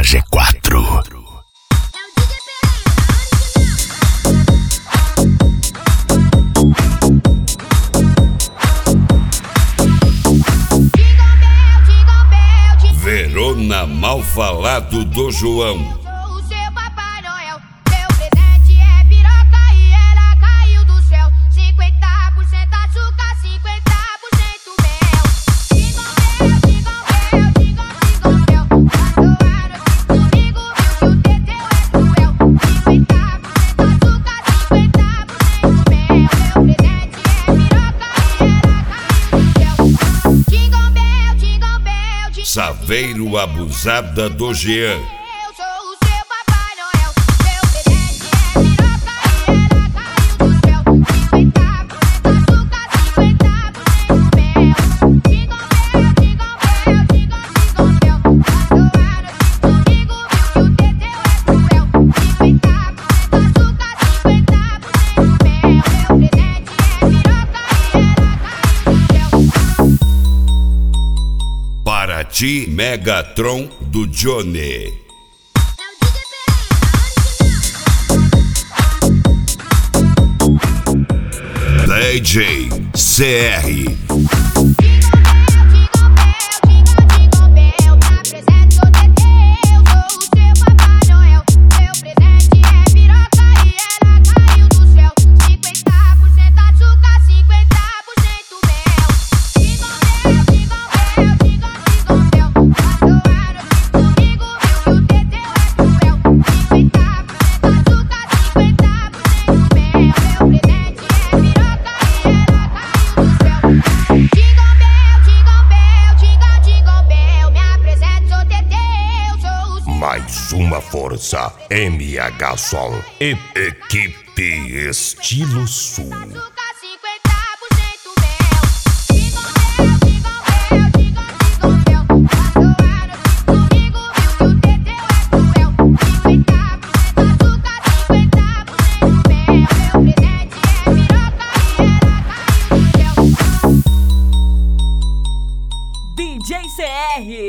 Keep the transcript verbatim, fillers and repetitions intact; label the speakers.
Speaker 1: G quatro.
Speaker 2: Verona Mal Falado do João. Saveiro Abusada do Jean. Paraty Megatron do Johnny. D J C R.
Speaker 3: Mais uma força M H Som e equipe Estilo Sul.
Speaker 4: D J C R.